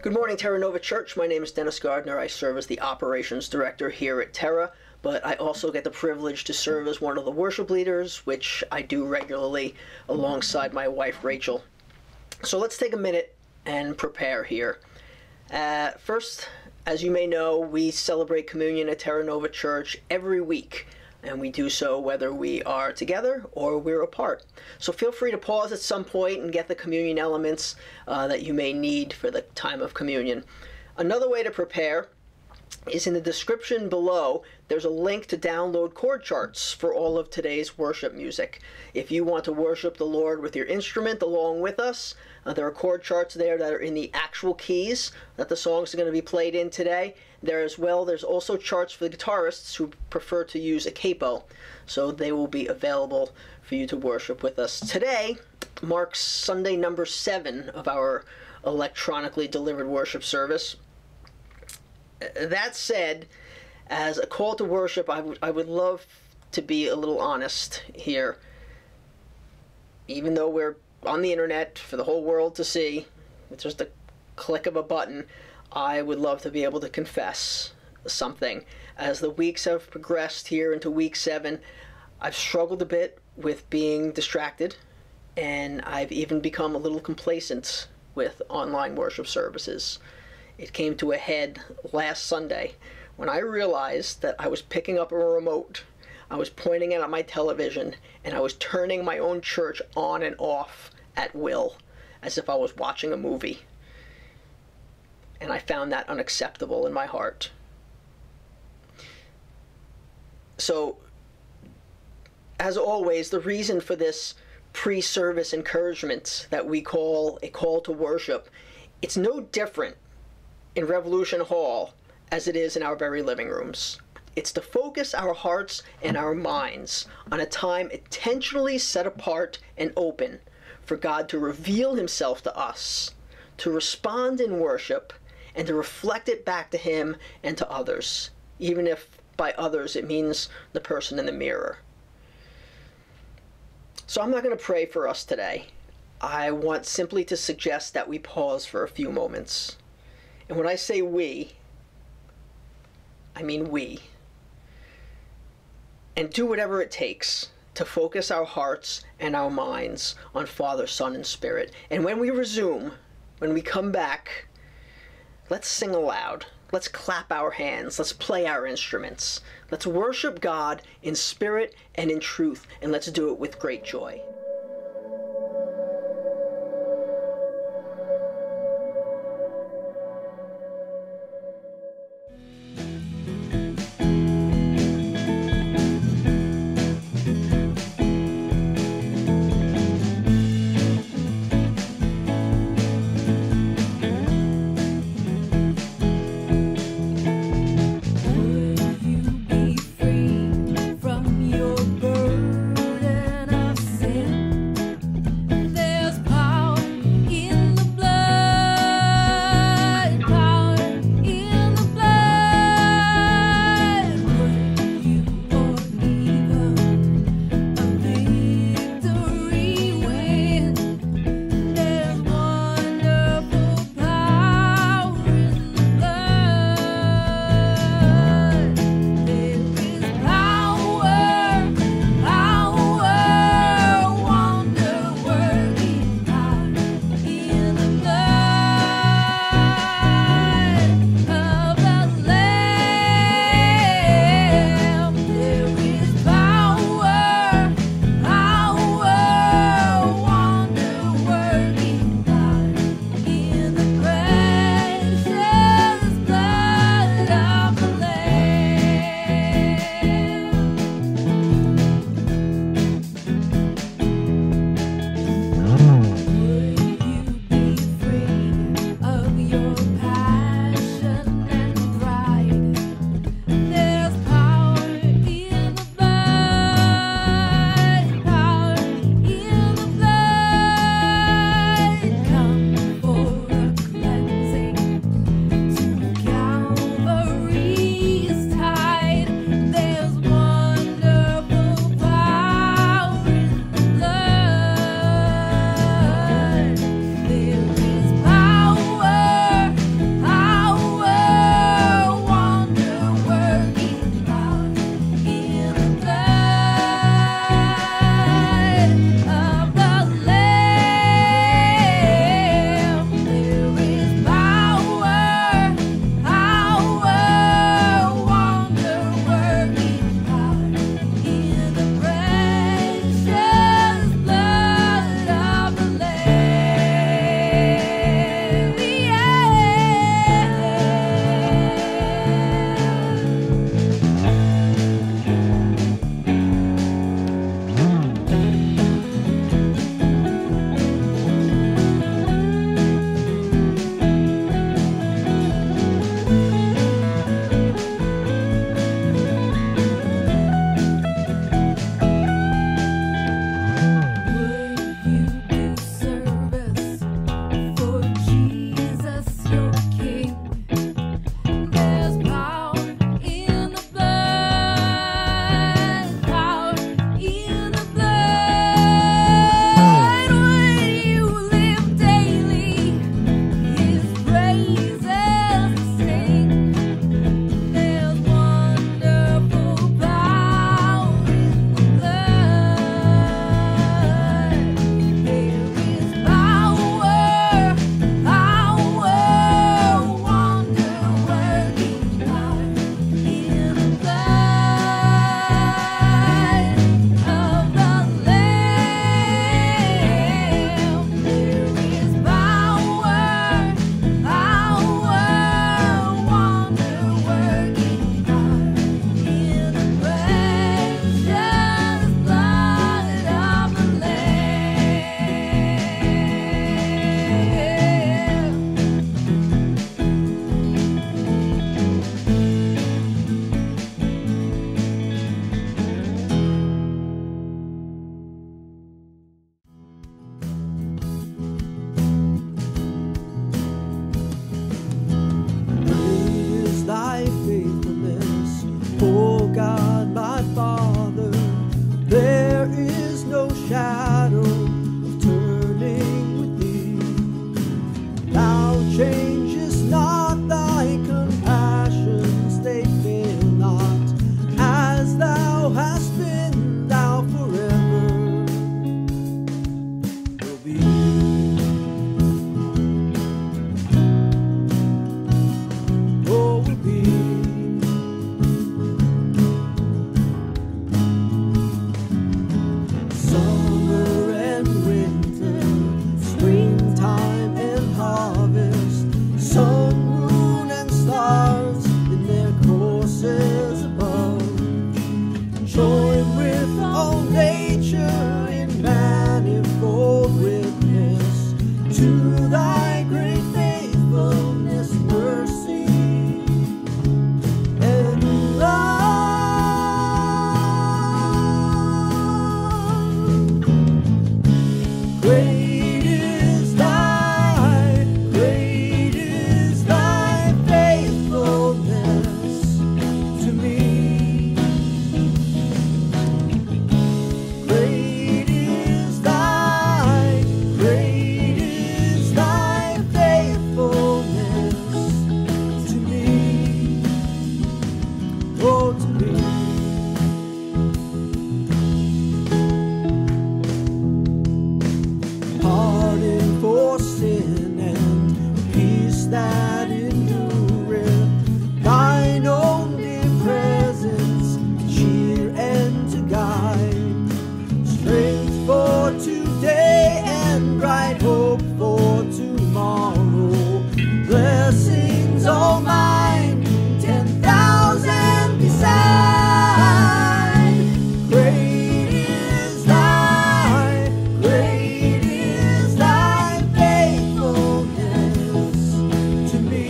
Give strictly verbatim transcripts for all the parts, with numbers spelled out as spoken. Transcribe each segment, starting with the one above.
Good morning, Terra Nova Church. My name is Dennis Gardner. I serve as the Operations Director here at Terra, but I also get the privilege to serve as one of the worship leaders, which I do regularly alongside my wife, Rachel. So let's take a minute and prepare here. Uh, first, as you may know, we celebrate communion at Terra Nova Church every week, and we do so whether we are together or we're apart. So feel free to pause at some point and get the communion elements uh, that you may need for the time of communion. Another way to prepare is in the description below. There's a link to download chord charts for all of today's worship music. If you want to worship the Lord with your instrument along with us, uh, there are chord charts there that are in the actual keys that the songs are going to be played in today. There as well, there's also charts for the guitarists who prefer to use a capo, so they will be available for you to worship with us. Today marks Sunday number seven of our electronically delivered worship service. That said, as a call to worship, I would I would love to be a little honest here. Even though we're on the internet for the whole world to see, it's just a click of a button, I would love to be able to confess something. As the weeks have progressed here into week seven, I've struggled a bit with being distracted, and I've even become a little complacent with online worship services. It came to a head last Sunday when I realized that I was picking up a remote, I was pointing it at my television, and I was turning my own church on and off at will, as if I was watching a movie. And I found that unacceptable in my heart. So, as always, the reason for this pre-service encouragement that we call a call to worship, it's no different in Revolution Hall as it is in our very living rooms. It's to focus our hearts and our minds on a time intentionally set apart and open for God to reveal himself to us, to respond in worship, and to reflect it back to him and to others, even if by others it means the person in the mirror. So I'm not going to pray for us today. I want simply to suggest that we pause for a few moments. And when I say we, I mean we. And do whatever it takes to focus our hearts and our minds on Father, Son, and Spirit. And when we resume, when we come back, let's sing aloud. Let's clap our hands. Let's play our instruments. Let's worship God in spirit and in truth. And let's do it with great joy. From your burden of sin. has been now forever will be. Oh, will be. Summer and winter, springtime and harvest, sun, moon and stars in their courses above, join with all nature in manifold witness to thy great faithfulness, mercy and love. Great is thy, great is thy faithfulness to me. Great is thy, great is thy faithfulness to me. Oh, to me. Pardon for sin and peace that endureth, thine only presence to cheer and to guide, strength for today and bright hope for tomorrow, blessings all mine, ten thousand beside. Great is thy, great is thy faithfulness to me.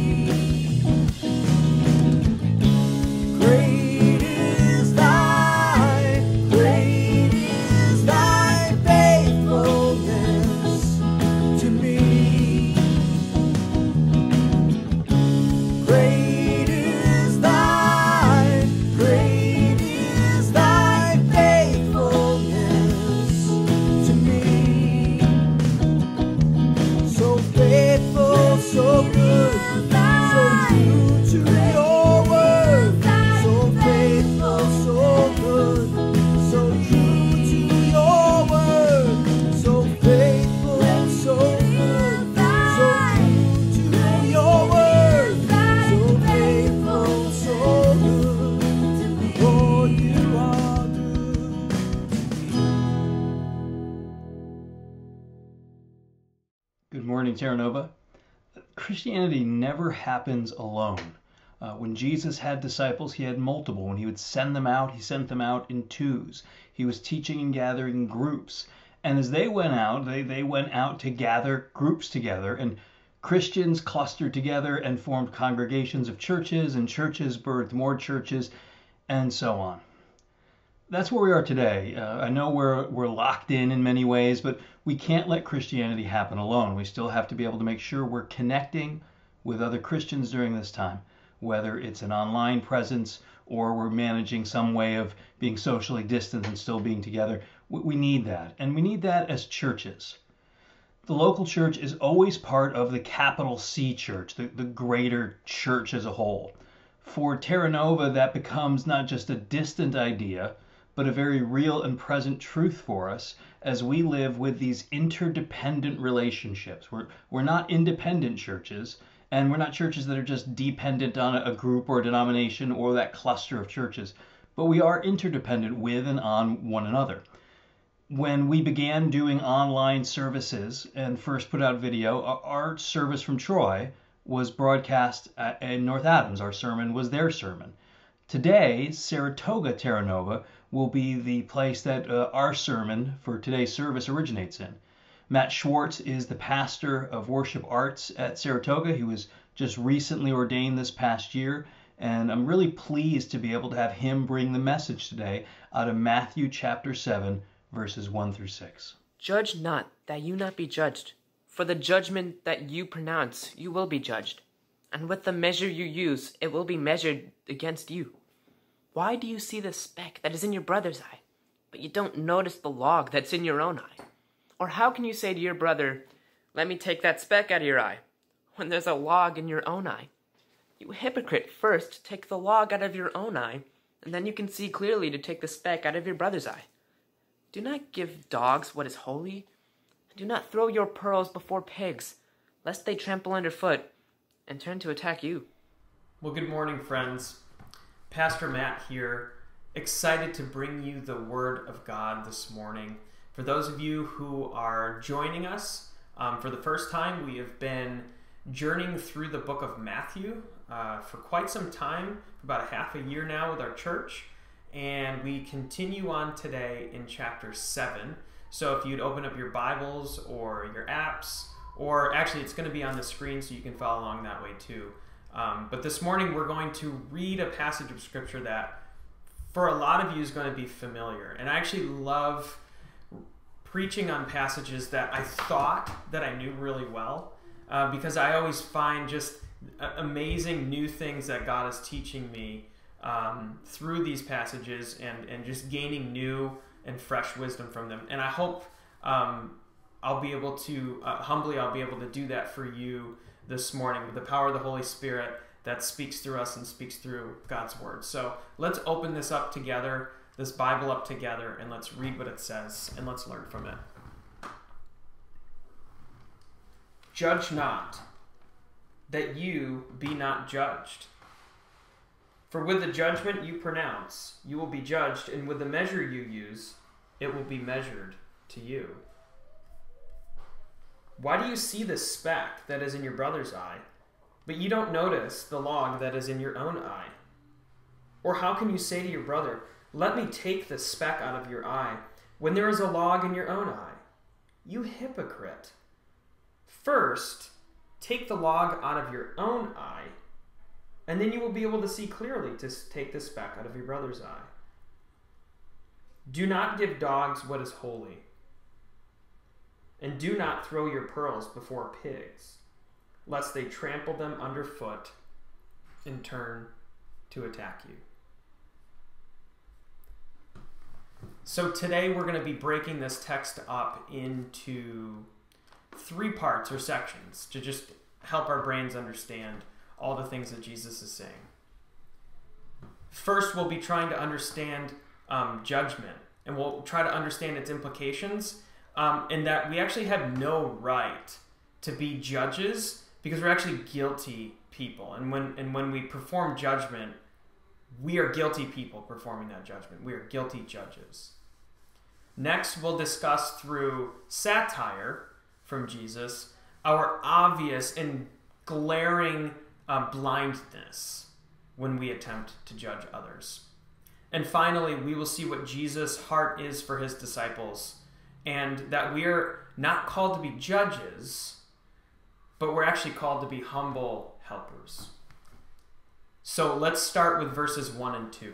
Great is thy, great is thy faithfulness to me. Great is thy, great is thy faithfulness to me. So faithful, so good, so true to your word. So faithful, so good, so true to your word. So faithful, so good, so true to your word. So faithful, so good, oh, you are good to me. Good morning, Terra Nova. Christianity never happens alone. Uh, when Jesus had disciples, he had multiple. When he would send them out, he sent them out in twos. He was teaching and gathering groups. And as they went out, they, they went out to gather groups together. And Christians clustered together and formed congregations of churches, and churches birthed more churches, and so on. That's where we are today. Uh, I know we're we're locked in in many ways, but we can't let Christianity happen alone. We still have to be able to make sure we're connecting with other Christians during this time, whether it's an online presence or we're managing some way of being socially distant and still being together. We, we need that, and we need that as churches. The local church is always part of the capital C church, the, the greater church as a whole. For Terra Nova, that becomes not just a distant idea, but a very real and present truth for us as we live with these interdependent relationships. We're, we're not independent churches, and we're not churches that are just dependent on a group or a denomination or that cluster of churches, but we are interdependent with and on one another. When we began doing online services and first put out video, our service from Troy was broadcast in North Adams. Our sermon was their sermon. Today, Saratoga Terra Nova will be the place that uh, our sermon for today's service originates in. Matt Schwartz is the pastor of worship arts at Saratoga. He was just recently ordained this past year, and I'm really pleased to be able to have him bring the message today out of Matthew chapter seven, verses one through six. Judge not, that you not be judged. For the judgment that you pronounce, you will be judged. And with the measure you use, it will be measured against you. Why do you see the speck that is in your brother's eye, but you don't notice the log that's in your own eye? Or how can you say to your brother, let me take that speck out of your eye, when there's a log in your own eye? You hypocrite, first take the log out of your own eye, and then you can see clearly to take the speck out of your brother's eye. Do not give dogs what is holy. Do not throw your pearls before pigs, lest they trample underfoot and turn to attack you. Well, good morning, friends. Pastor Matt here, excited to bring you the Word of God this morning. For those of you who are joining us um, for the first time, we have been journeying through the book of Matthew uh, for quite some time, for about a half a year now with our church, and we continue on today in chapter seven. So if you'd open up your Bibles or your apps, or actually it's going to be on the screen so you can follow along that way too. Um, but this morning we're going to read a passage of Scripture that for a lot of you is going to be familiar. And I actually love preaching on passages that I thought that I knew really well, uh, because I always find just amazing new things that God is teaching me um, through these passages, and, and just gaining new and fresh wisdom from them. And I hope um, I'll be able to, uh, humbly, I'll be able to do that for you this morning with the power of the Holy Spirit that speaks through us and speaks through God's Word. So let's open this up together, this Bible up together, and let's read what it says, and let's learn from it. Judge not, that you be not judged. For with the judgment you pronounce, you will be judged, and with the measure you use, it will be measured to you. Why do you see the speck that is in your brother's eye, but you don't notice the log that is in your own eye? Or how can you say to your brother, let me take the speck out of your eye, when there is a log in your own eye? You hypocrite! First, take the log out of your own eye, and then you will be able to see clearly to take the speck out of your brother's eye. Do not give dogs what is holy, and do not throw your pearls before pigs, lest they trample them underfoot and turn to attack you. So today we're going to be breaking this text up into three parts or sections to just help our brains understand all the things that Jesus is saying. First, we'll be trying to understand um, judgment, and we'll try to understand its implications, um, and that we actually have no right to be judges because we're actually guilty people. And when and when we perform judgment, we are guilty people performing that judgment. We are guilty judges. Next, we'll discuss through satire from Jesus our obvious and glaring uh, blindness when we attempt to judge others. And finally, we will see what Jesus' heart is for his disciples, and that we are not called to be judges, but we're actually called to be humble helpers. So let's start with verses one and two.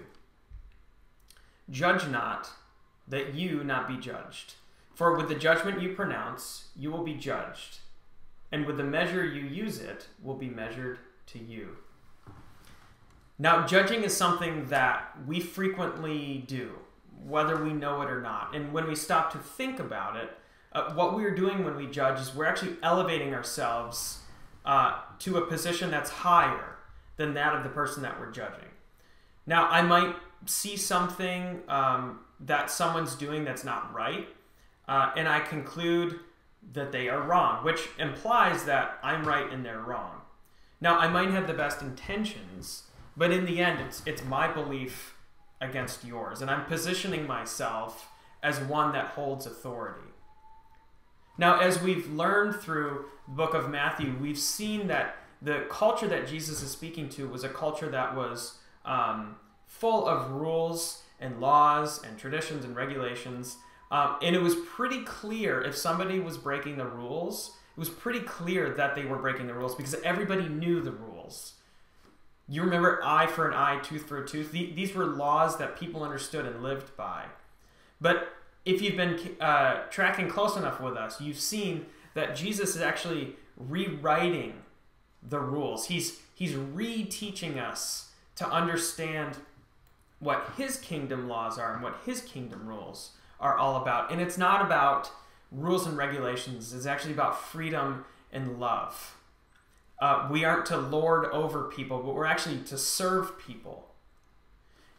Judge not, that you not be judged. For with the judgment you pronounce, you will be judged, and with the measure you use it will be measured to you. Now, judging is something that we frequently do, whether we know it or not. And when we stop to think about it, uh, what we are doing when we judge is we're actually elevating ourselves uh, to a position that's higher than that of the person that we're judging. Now, I might see something um, that someone's doing that's not right, uh, and I conclude that they are wrong, which implies that I'm right and they're wrong. Now, I might have the best intentions, but in the end, it's it's my belief against yours, and I'm positioning myself as one that holds authority. Now, as we've learned through the book of Matthew, we've seen that the culture that Jesus is speaking to was a culture that was um, full of rules and laws and traditions and regulations, um, and it was pretty clear if somebody was breaking the rules, it was pretty clear that they were breaking the rules because everybody knew the rules. You remember eye for an eye, tooth for a tooth? These were laws that people understood and lived by. But if you've been uh, tracking close enough with us, you've seen that Jesus is actually rewriting the rules. He's, he's reteaching us to understand what his kingdom laws are and what his kingdom rules are all about. And it's not about rules and regulations. It's actually about freedom and love. Uh, we aren't to lord over people, but we're actually to serve people.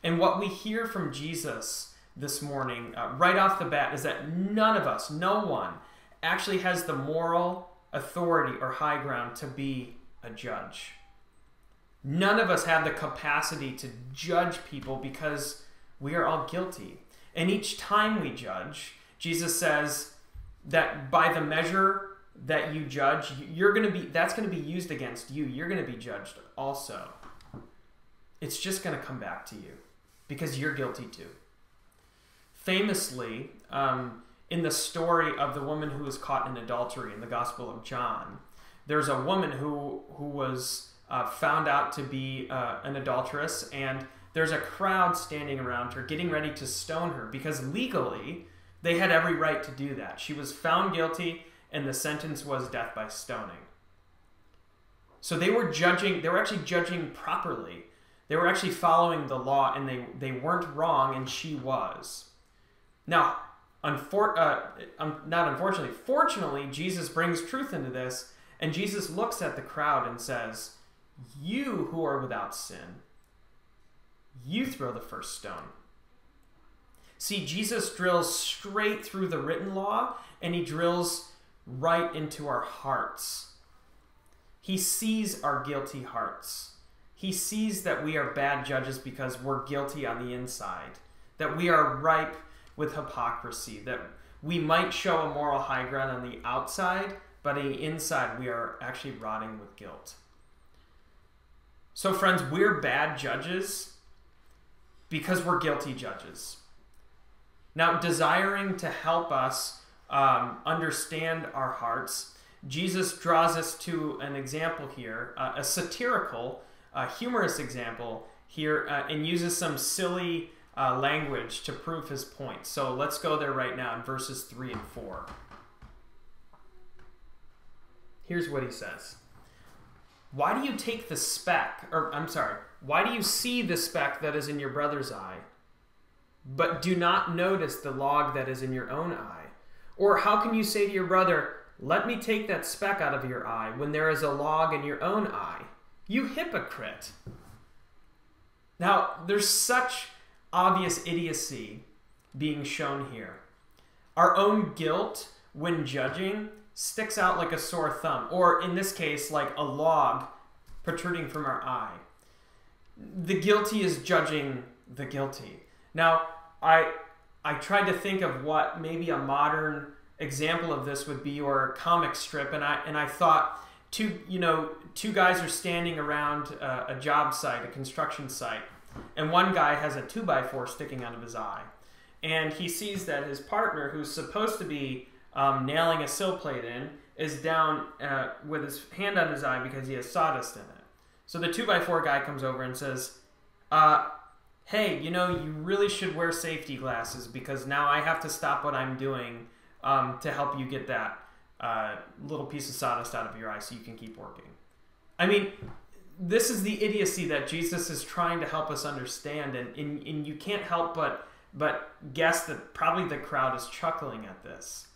And what we hear from Jesus this morning, uh, right off the bat, is that none of us, no one, actually has the moral authority or high ground to be a judge. None of us have the capacity to judge people because we are all guilty. And each time we judge, Jesus says that by the measure that you judge, you're going to be, that's going to be used against you. You're going to be judged also. It's just going to come back to you because you're guilty too. Famously, um, in the story of the woman who was caught in adultery in the Gospel of John, there's a woman who who was uh, found out to be uh, an adulteress, and there's a crowd standing around her getting ready to stone her because legally they had every right to do that. She was found guilty, and the sentence was death by stoning. So they were judging, they were actually judging properly. They were actually following the law, and they, they weren't wrong, and she was. Now, unfor- uh, um, not unfortunately, fortunately, Jesus brings truth into this, and Jesus looks at the crowd and says, "You who are without sin, you throw the first stone." See, Jesus drills straight through the written law, and he drills right into our hearts. He sees our guilty hearts. He sees that we are bad judges because we're guilty on the inside, that we are ripe with hypocrisy, that we might show a moral high ground on the outside, but on the inside we are actually rotting with guilt. So friends, we're bad judges because we're guilty judges. Now, desiring to help us um, understand our hearts, Jesus draws us to an example here, uh, a satirical, uh, humorous example here, uh, and uses some silly uh, language to prove his point. So let's go there right now in verses three and four. Here's what he says. "Why do you take the speck, or I'm sorry, why do you see the speck that is in your brother's eye, but do not notice the log that is in your own eye? Or how can you say to your brother, 'Let me take that speck out of your eye,' when there is a log in your own eye? You hypocrite." Now, there's such obvious idiocy being shown here. Our own guilt when judging sticks out like a sore thumb, or in this case, like a log protruding from our eye. The guilty is judging the guilty. Now, I I tried to think of what maybe a modern example of this would be, or a comic strip, and I and I thought two you know two guys are standing around a, a job site, a construction site, and one guy has a two by four sticking out of his eye, and he sees that his partner, who's supposed to be um, nailing a sill plate in, is down uh, with his hand on his eye because he has sawdust in it. So the two by four guy comes over and says, uh, "Hey, you know, you really should wear safety glasses because now I have to stop what I'm doing um, to help you get that uh, little piece of sawdust out of your eye so you can keep working." I mean, this is the idiocy that Jesus is trying to help us understand, and, and, and you can't help but, but guess that probably the crowd is chuckling at this.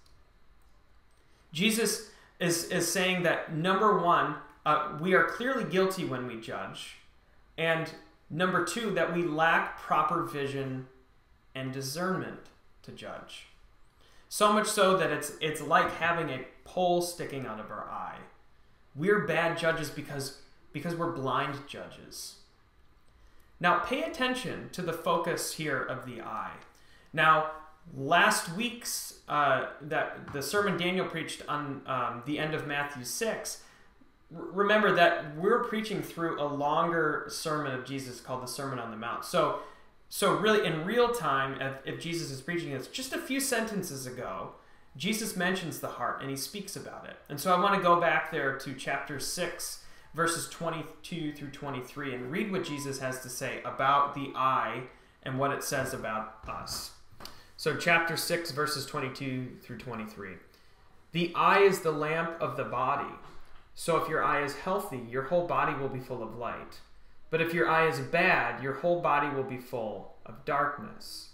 Jesus is, is saying that, number one, uh, we are clearly guilty when we judge, and number two, that we lack proper vision and discernment to judge. So much so that it's it's like having a pole sticking out of our eye. We're bad judges because, because we're blind judges. Now, pay attention to the focus here of the eye. Now, last week's, uh, that the sermon Daniel preached on um, the end of Matthew six, remember that we're preaching through a longer sermon of Jesus called the Sermon on the Mount. So, so really in real time, if, if Jesus is preaching this, just a few sentences ago, Jesus mentions the heart and he speaks about it. And so I want to go back there to chapter six, verses twenty-two through twenty-three, and read what Jesus has to say about the eye and what it says about us. So chapter six, verses twenty-two through twenty-three. "The eye is the lamp of the body. So if your eye is healthy, your whole body will be full of light. But if your eye is bad, your whole body will be full of darkness."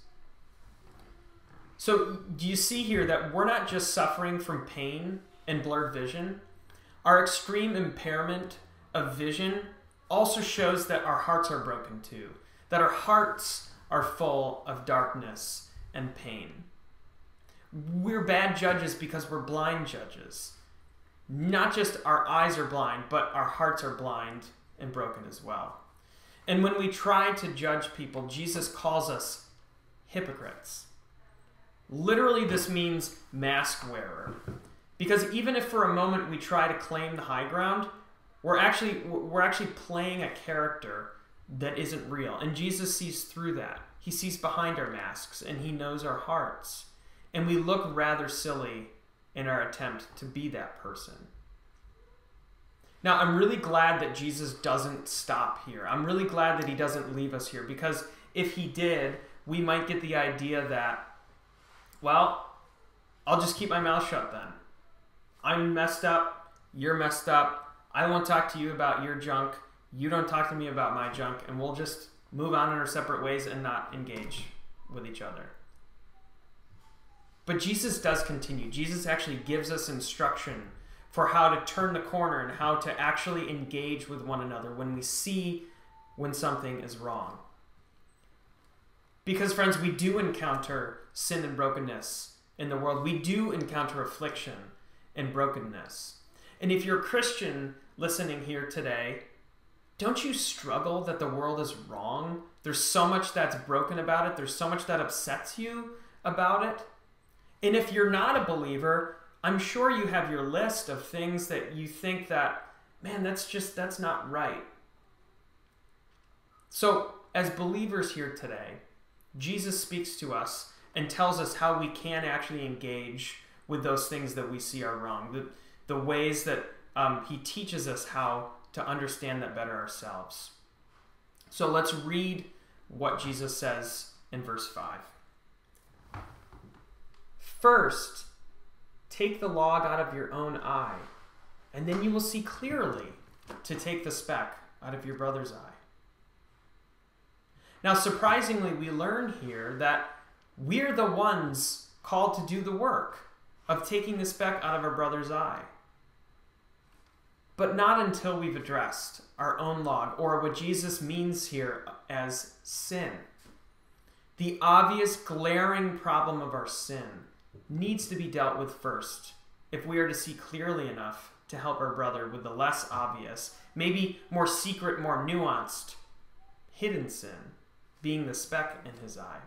So do you see here that we're not just suffering from pain and blurred vision? Our extreme impairment of vision also shows that our hearts are broken too. that our hearts are full of darkness and pain. We're bad judges because we're blind judges. Not just our eyes are blind, but our hearts are blind and broken as well. And when we try to judge people, Jesus calls us hypocrites. Literally, this means mask wearer. Because even if for a moment we try to claim the high ground, we're actually we're actually playing a character that isn't real. And Jesus sees through that. He sees behind our masks, and he knows our hearts. And we look rather silly in our attempt to be that person. Now, I'm really glad that Jesus doesn't stop here. I'm really glad that he doesn't leave us here, because if he did, we might get the idea that, well, I'll just keep my mouth shut then. I'm messed up. You're messed up. I won't talk to you about your junk. You don't talk to me about my junk, and we'll just move on in our separate ways and not engage with each other. But Jesus does continue. Jesus actually gives us instruction for how to turn the corner and how to actually engage with one another when we see when something is wrong. Because, friends, we do encounter sin and brokenness in the world. We do encounter affliction and brokenness. And if you're a Christian listening here today, don't you struggle that the world is wrong? There's so much that's broken about it. There's so much that upsets you about it. And if you're not a believer, I'm sure you have your list of things that you think that, man, that's just, that's not right. So, as believers here today, Jesus speaks to us and tells us how we can actually engage with those things that we see are wrong, the, the ways that um, he teaches us how to understand that better ourselves. So let's read what Jesus says in verse five. First, take the log out of your own eye, and then you will see clearly to take the speck out of your brother's eye. Now, surprisingly, we learn here that we're the ones called to do the work of taking the speck out of our brother's eye. But not until we've addressed our own log, or what Jesus means here as sin. The obvious, glaring problem of our sin needs to be dealt with first if we are to see clearly enough to help our brother with the less obvious, maybe more secret, more nuanced, hidden sin, being the speck in his eye.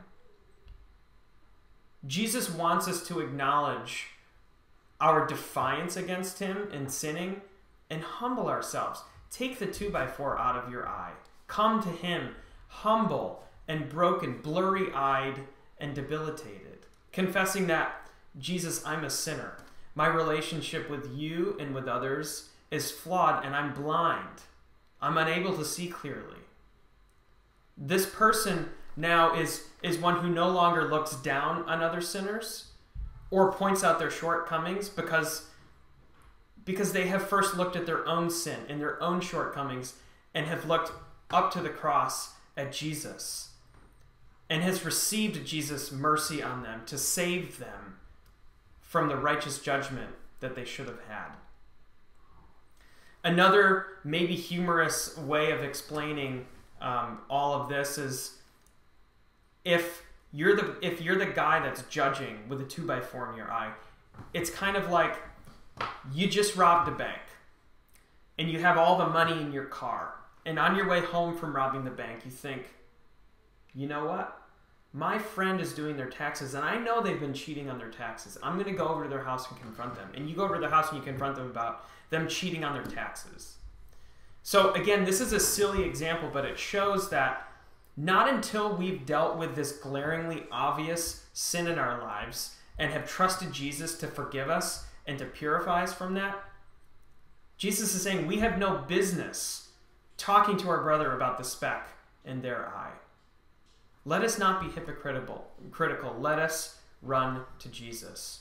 Jesus wants us to acknowledge our defiance against him in sinning and humble ourselves. Take the two by four out of your eye. Come to him, humble and broken, blurry-eyed and debilitated, confessing that, Jesus, I'm a sinner. My relationship with you and with others is flawed, and I'm blind. I'm unable to see clearly. This person now is, is one who no longer looks down on other sinners or points out their shortcomings because, because they have first looked at their own sin and their own shortcomings and have looked up to the cross at Jesus and has received Jesus' mercy on them to save them from the righteous judgment that they should have had. Another maybe humorous way of explaining um, all of this is if you're the if you're the guy that's judging with a two by four in your eye, it's kind of like you just robbed a bank and you have all the money in your car, and on your way home from robbing the bank you think, you know what? My friend is doing their taxes, and I know they've been cheating on their taxes. I'm going to go over to their house and confront them. And you go over to their house and you confront them about them cheating on their taxes. So again, this is a silly example, but it shows that not until we've dealt with this glaringly obvious sin in our lives and have trusted Jesus to forgive us and to purify us from that, Jesus is saying we have no business talking to our brother about the speck in their eye. Let us not be hypocritical. Critical. Let us run to Jesus.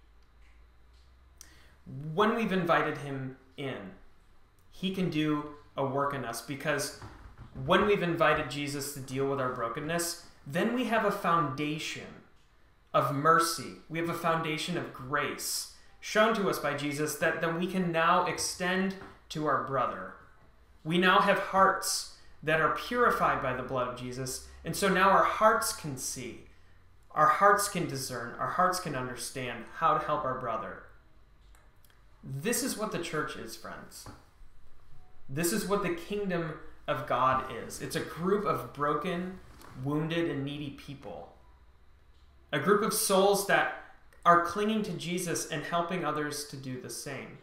When we've invited him in, he can do a work in us, because when we've invited Jesus to deal with our brokenness, then we have a foundation of mercy. We have a foundation of grace shown to us by Jesus that, that we can now extend to our brother. We now have hearts that are purified by the blood of Jesus. And so now our hearts can see, our hearts can discern, our hearts can understand how to help our brother. This is what the church is, friends. This is what the kingdom of God is. It's a group of broken, wounded, and needy people. A group of souls that are clinging to Jesus and helping others to do the same.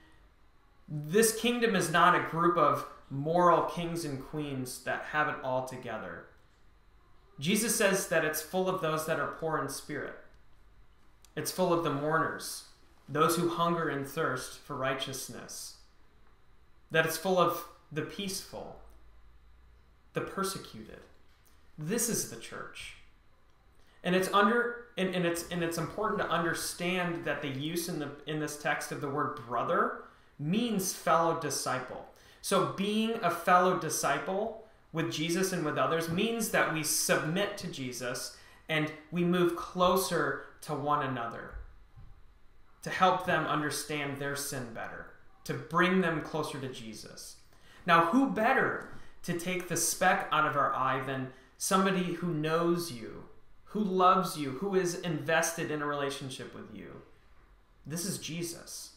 This kingdom is not a group of moral kings and queens that have it all together. Jesus says that it's full of those that are poor in spirit. It's full of the mourners, those who hunger and thirst for righteousness. That it's full of the peaceful, the persecuted. This is the church. And it's under and, and it's and it's important to understand that the use in the in this text of the word brother means fellow disciple. So being a fellow disciple with Jesus and with others means that we submit to Jesus and we move closer to one another to help them understand their sin better, to bring them closer to Jesus. Now, who better to take the speck out of our eye than somebody who knows you, who loves you, who is invested in a relationship with you? This is Jesus.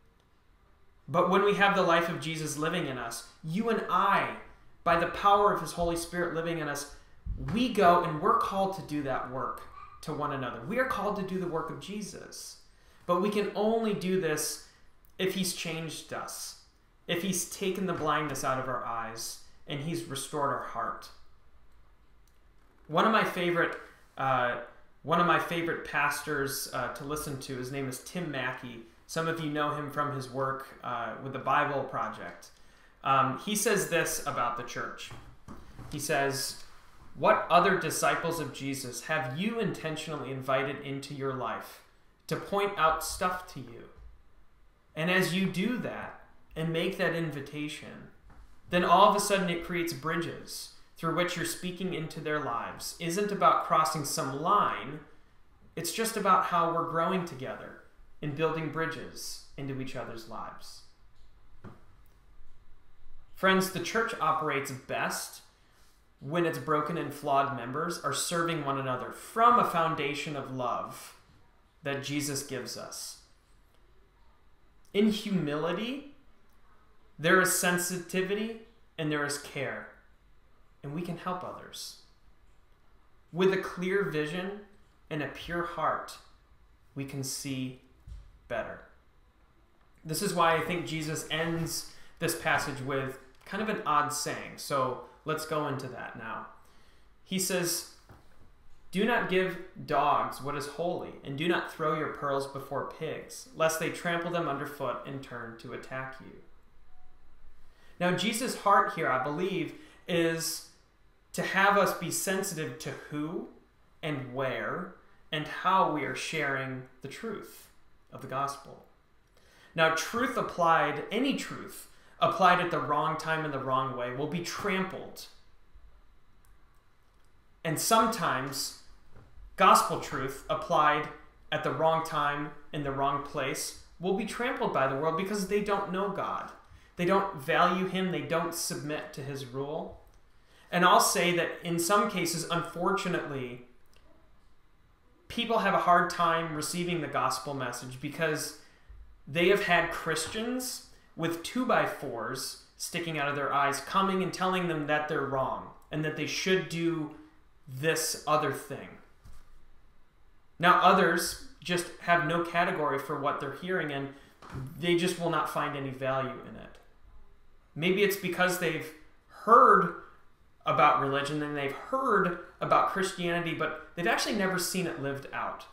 But when we have the life of Jesus living in us, you and I, by the power of his Holy Spirit living in us, we go and we're called to do that work to one another. We are called to do the work of Jesus. But we can only do this if he's changed us, if he's taken the blindness out of our eyes, and he's restored our heart. One of my favorite, uh, one of my favorite pastors uh, to listen to, his name is Tim Mackey. Some of you know him from his work uh, with the Bible Project. Um, he says this about the church. He says, "What other disciples of Jesus have you intentionally invited into your life to point out stuff to you? And as you do that and make that invitation, then all of a sudden it creates bridges through which you're speaking into their lives. Isn't about crossing some line. It's just about how we're growing together and building bridges into each other's lives." Friends, the church operates best when its broken and flawed members are serving one another from a foundation of love that Jesus gives us. In humility, there is sensitivity and there is care, and we can help others. With a clear vision and a pure heart, we can see better. This is why I think Jesus ends this passage with kind of an odd saying. So let's go into that now. He says, "Do not give dogs what is holy, and do not throw your pearls before pigs, lest they trample them underfoot and turn to attack you." Now, Jesus' heart here, I believe, is to have us be sensitive to who and where and how we are sharing the truth of the gospel. Now, truth applied, any truth applied at the wrong time in the wrong way, will be trampled. And sometimes gospel truth applied at the wrong time in the wrong place will be trampled by the world because they don't know God. They don't value him. They don't submit to his rule. And I'll say that in some cases, unfortunately, people have a hard time receiving the gospel message because they have had Christians with two by fours sticking out of their eyes coming and telling them that they're wrong and that they should do this other thing. Now others just have no category for what they're hearing and they just will not find any value in it. Maybe it's because they've heard about religion and they've heard about Christianity, but they've actually never seen it lived out.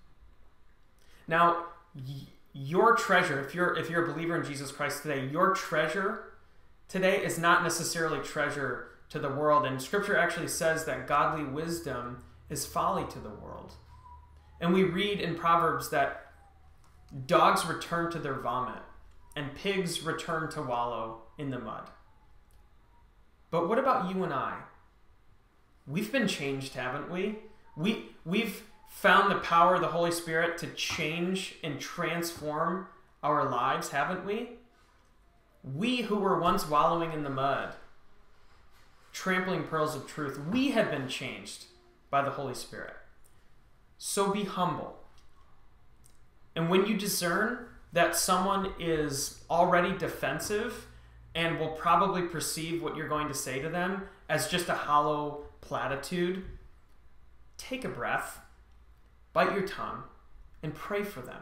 Now, y- your treasure, if you're if you're a believer in Jesus Christ today, your treasure today is not necessarily treasure to the world. And Scripture actually says that godly wisdom is folly to the world. And we read in Proverbs that dogs return to their vomit and pigs return to wallow in the mud. But what about you and I? We've been changed, haven't we? We we've found the power of the Holy Spirit to change and transform our lives, haven't we? We who were once wallowing in the mud, trampling pearls of truth. We have been changed by the Holy Spirit. So be humble. And when you discern that someone is already defensive and will probably perceive what you're going to say to them as just a hollow platitude, take a breath, bite your tongue, and pray for them.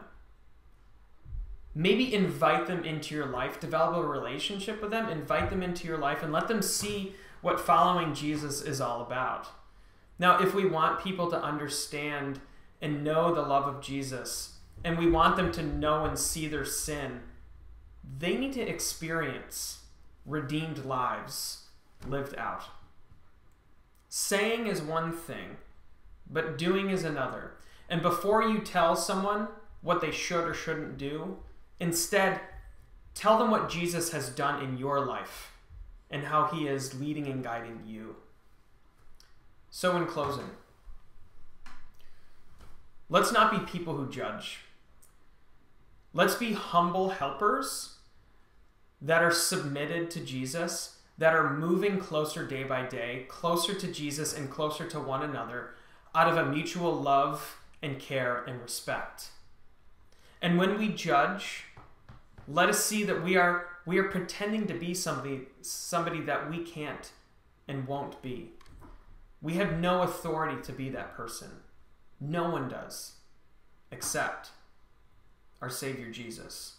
Maybe invite them into your life, develop a relationship with them, invite them into your life, and let them see what following Jesus is all about. Now, if we want people to understand and know the love of Jesus, and we want them to know and see their sin, they need to experience redeemed lives lived out. Saying is one thing, but doing is another. And before you tell someone what they should or shouldn't do, instead, tell them what Jesus has done in your life and how he is leading and guiding you. So in closing, let's not be people who judge. Let's be humble helpers that are submitted to Jesus, that are moving closer day by day, closer to Jesus and closer to one another out of a mutual love and care and respect. And when we judge, let us see that we are we are pretending to be somebody, somebody that we can't and won't be. We have no authority to be that person. No one does, except our Savior Jesus.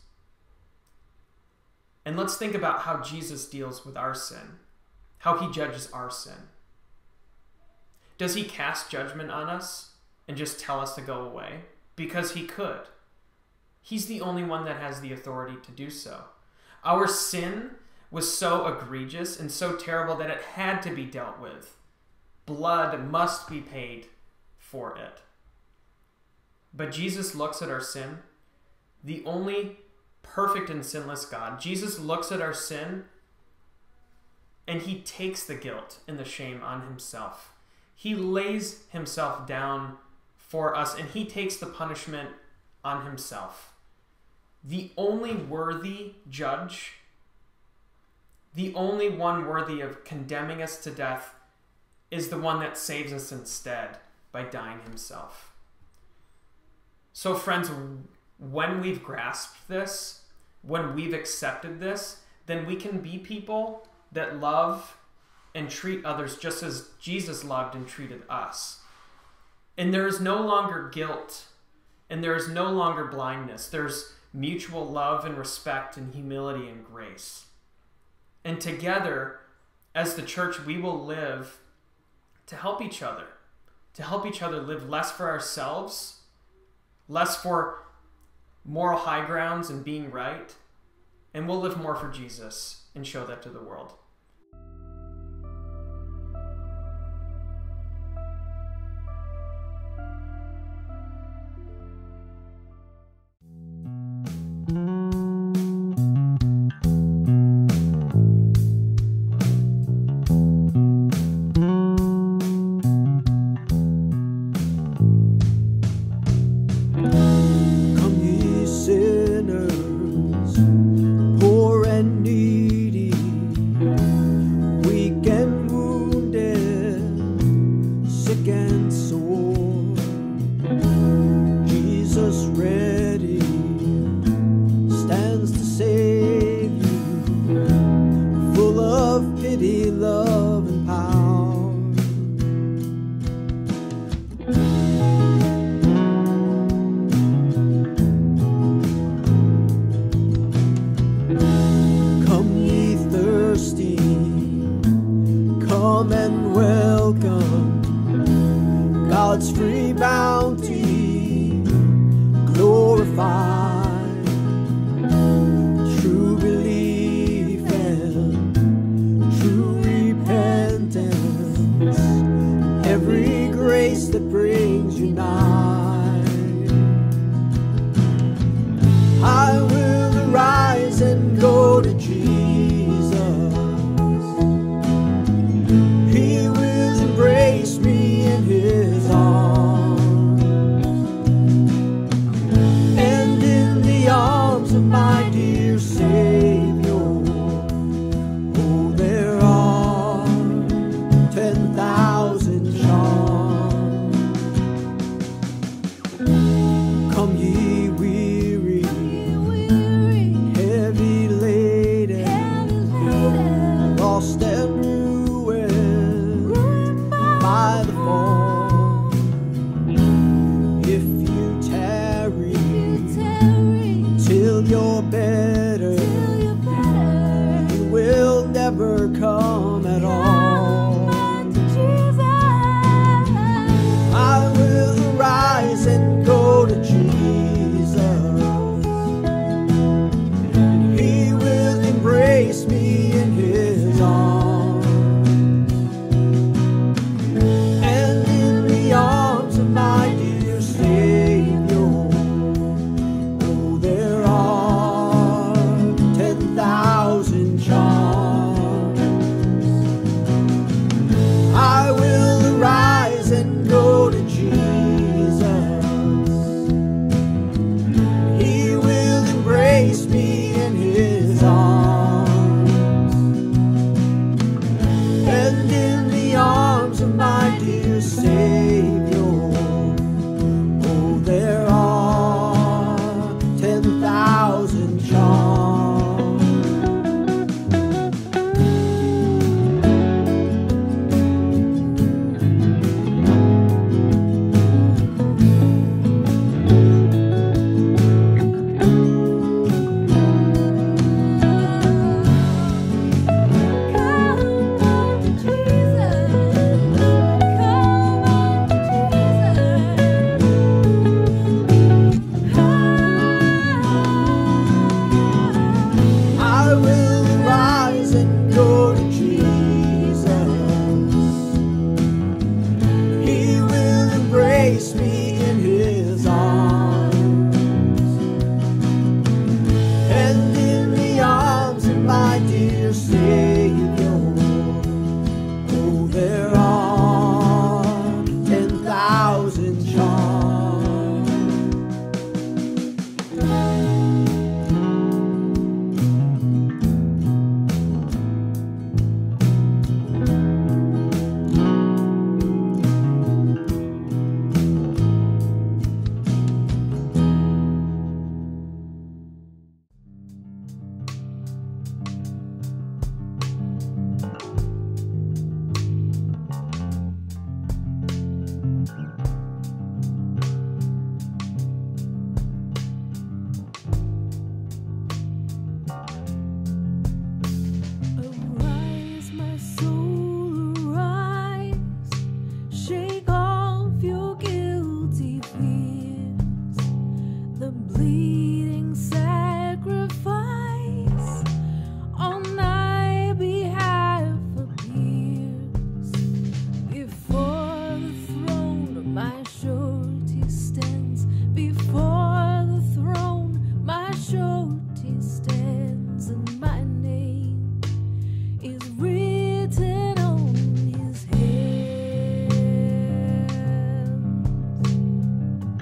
And let's think about how Jesus deals with our sin, how he judges our sin. Does he cast judgment on us and just tell us to go away? Because he could. He's the only one that has the authority to do so. Our sin was so egregious and so terrible that it had to be dealt with. Blood must be paid for it. But Jesus looks at our sin, the only perfect and sinless God. Jesus looks at our sin and he takes the guilt and the shame on himself. He lays himself down for us and he takes the punishment on himself. The only worthy judge, the only one worthy of condemning us to death, is the one that saves us instead by dying himself. So friends, when we've grasped this, when we've accepted this, then we can be people that love and treat others just as Jesus loved and treated us. And there is no longer guilt, and there is no longer blindness. There's mutual love and respect and humility and grace. And together, as the church, we will live to help each other, to help each other live less for ourselves, less for moral high grounds and being right, and we'll live more for Jesus and show that to the world. Come ye sinners, poor and needy, weak and wounded, sick and sore. Jesus ready stands to save you, full of pity, love, and power. Come ye thirsty, come and welcome God's free bounty, glorified. True belief and true repentance, every grace that brings you nigh. I will arise and go to Jesus. He will embrace me in his arms, and in the arms of my dear Savior, oh, there are you're better, you will never come at all. I will rise and go to Jesus. He will embrace me in his arms, and in the arms of my dear Savior, oh, there are ten thousand charms. I will arise and go to Jesus. He will embrace me in his arms, and in the arms of my dear Savior, oh, there are ten thousand charms. I will rise and go to Jesus. He will embrace me in his arms, and in the arms of my dear Savior, oh, there are ten thousand charms. Arise, my soul, arise. Shake off your guilty fears. The bleeding sacrifice on thy behalf appears. Before the throne, my surety stands. Before the throne, my surety stands, and my name is written on his hands.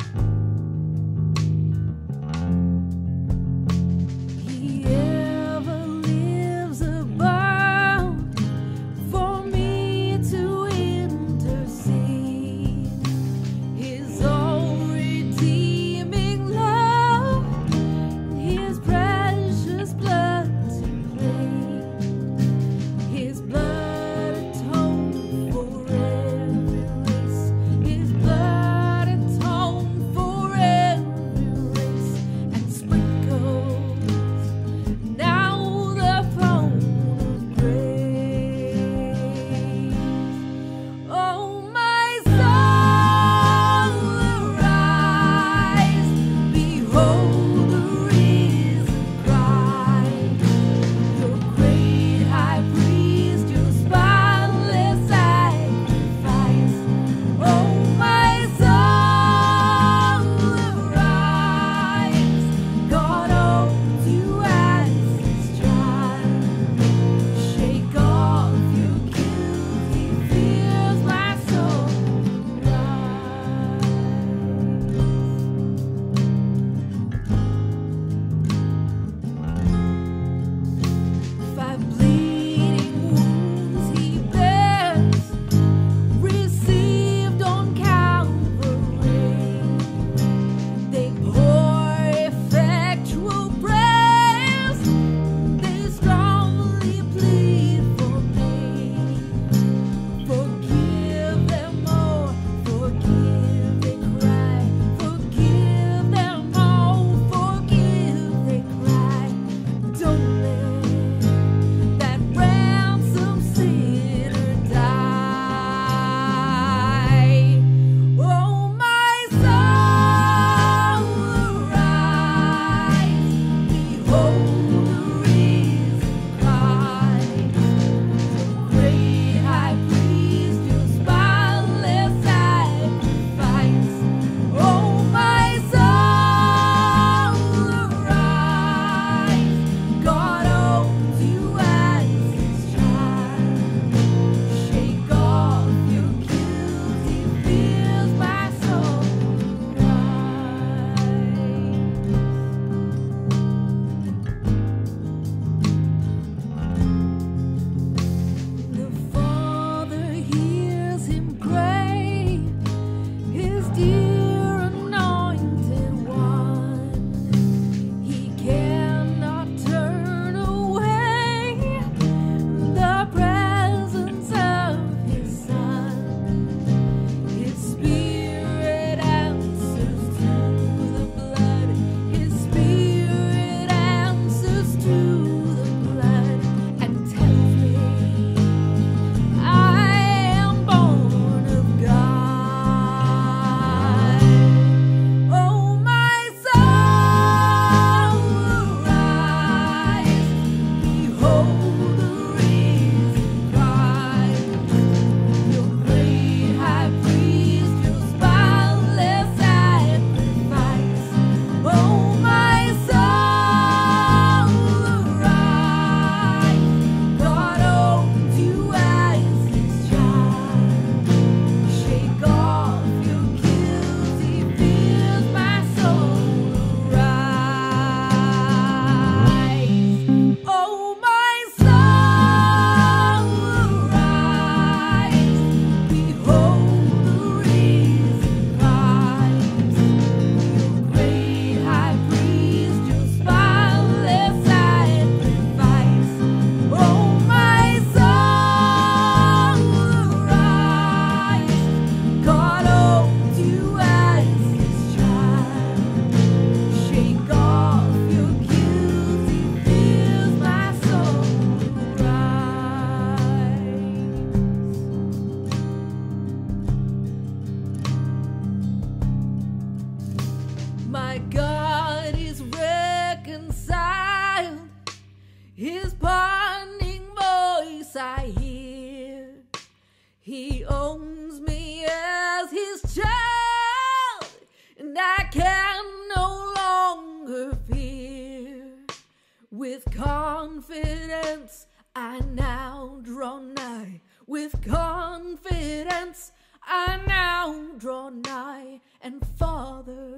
With confidence I now draw nigh. With confidence I now draw nigh. And Father,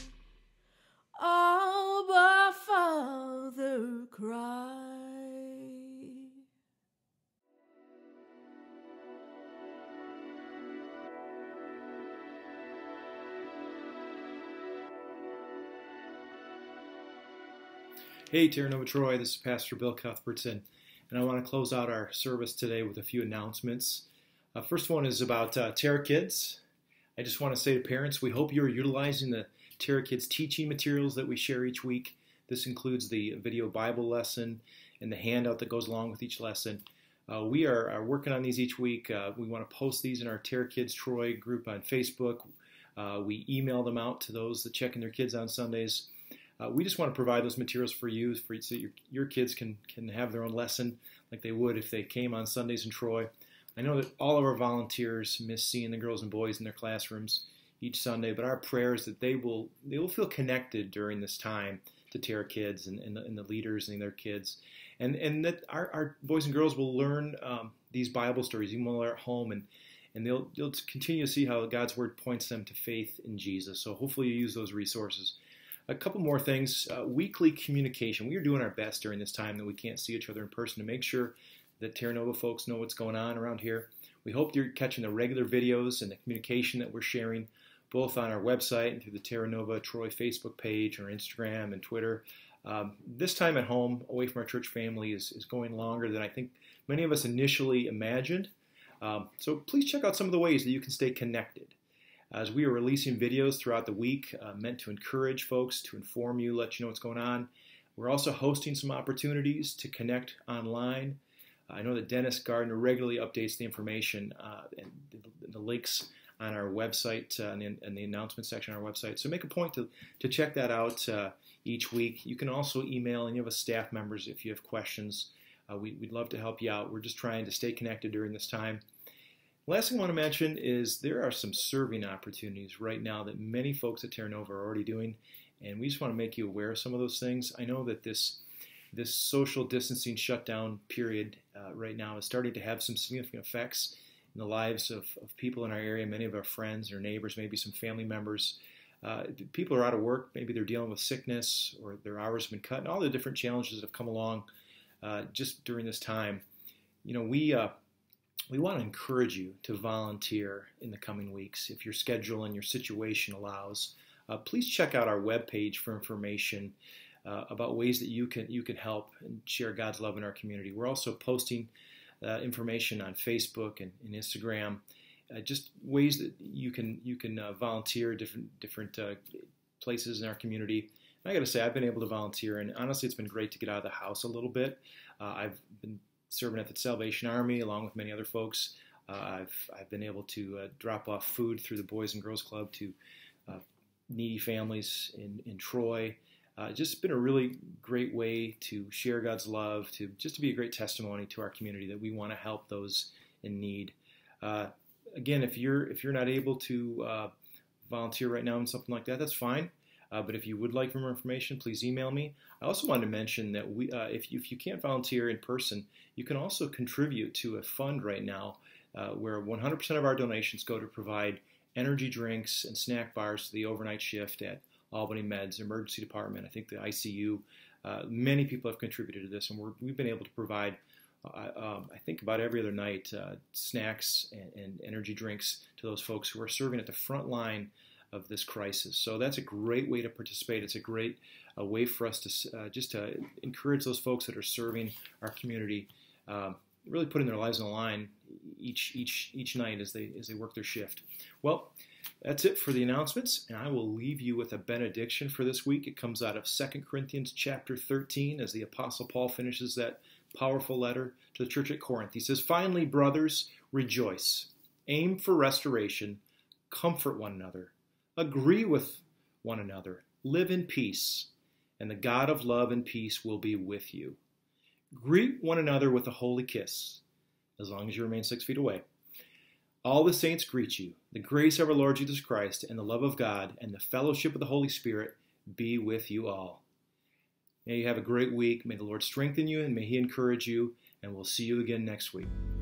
Abba, Father, cry. Hey, Terra Nova Troy, this is Pastor Bill Cuthbertson, and I want to close out our service today with a few announcements. Uh, first one is about uh, Terra Kids. I just want to say to parents, we hope you're utilizing the Terra Kids teaching materials that we share each week. This includes the video Bible lesson and the handout that goes along with each lesson. Uh, we are, are working on these each week. Uh, we want to post these in our Terra Kids Troy group on Facebook. Uh, we email them out to those that check in their kids on Sundays. Uh, we just want to provide those materials for you, for so your, your kids can, can have their own lesson like they would if they came on Sundays in Troy. I know that all of our volunteers miss seeing the girls and boys in their classrooms each Sunday, but our prayer is that they will they will feel connected during this time to Terra Kids and, and, the, and the leaders and their kids, and and that our, our boys and girls will learn um, these Bible stories even while they're at home, and and they'll they'll continue to see how God's Word points them to faith in Jesus. So hopefully you use those resources. A couple more things. Uh, weekly communication. We are doing our best during this time that we can't see each other in person to make sure that Terra Nova folks know what's going on around here. We hope you're catching the regular videos and the communication that we're sharing both on our website and through the Terra Nova Troy Facebook page or Instagram and Twitter. Um, this time at home, away from our church family, is, is going longer than I think many of us initially imagined. Um, so please check out some of the ways that you can stay connected. As we are releasing videos throughout the week, uh, meant to encourage folks, to inform you, let you know what's going on. We're also hosting some opportunities to connect online. I know that Dennis Gardner regularly updates the information uh, and the, the links on our website uh, and, the, and the announcement section on our website. So make a point to, to check that out uh, each week. You can also email any of us staff members if you have questions. Uh, we, we'd love to help you out. We're just trying to stay connected during this time. Last thing I want to mention is there are some serving opportunities right now that many folks at Terra Nova are already doing, and we just want to make you aware of some of those things. I know that this this social distancing shutdown period uh, right now is starting to have some significant effects in the lives of, of people in our area, many of our friends or neighbors, maybe some family members. Uh, people are out of work, maybe they're dealing with sickness or their hours have been cut, and all the different challenges that have come along uh, just during this time. You know, we... Uh, We want to encourage you to volunteer in the coming weeks. If your schedule and your situation allows, uh, please check out our webpage for information uh, about ways that you can you can help and share God's love in our community. We're also posting uh, information on Facebook and, and Instagram, uh, just ways that you can you can uh, volunteer different different uh, places in our community. And I got to say, I've been able to volunteer, and honestly, it's been great to get out of the house a little bit. Uh, I've been serving at the Salvation Army along with many other folks. Uh, I've I've been able to uh, drop off food through the Boys and Girls Club to uh, needy families in, in Troy. Uh, just been a really great way to share God's love, to just to be a great testimony to our community that we want to help those in need. Uh, again, if you're if you're not able to uh, volunteer right now in something like that, that's fine. Uh, but if you would like more information, please email me. I also wanted to mention that we, uh, if, you, if you can't volunteer in person, you can also contribute to a fund right now uh, where one hundred percent of our donations go to provide energy drinks and snack bars to the overnight shift at Albany Med's emergency department. I think the I C U. Uh, many people have contributed to this, and we're, we've been able to provide, uh, um, I think about every other night, uh, snacks and, and energy drinks to those folks who are serving at the front line of this crisis. So that's a great way to participate. It's a great uh, way for us to uh, just to encourage those folks that are serving our community, um, really putting their lives on the line each each each night as they as they work their shift. Well, that's it for the announcements, and I will leave you with a benediction for this week. It comes out of Second Corinthians chapter thirteen as the Apostle Paul finishes that powerful letter to the church at Corinth. He says, "Finally, brothers, rejoice. Aim for restoration. Comfort one another. Agree with one another. Live in peace, and the God of love and peace will be with you. Greet one another with a holy kiss, as long as you remain six feet away. All the saints greet you. The grace of our Lord Jesus Christ and the love of God and the fellowship of the Holy Spirit be with you all." May you have a great week. May the Lord strengthen you and may He encourage you. And we'll see you again next week.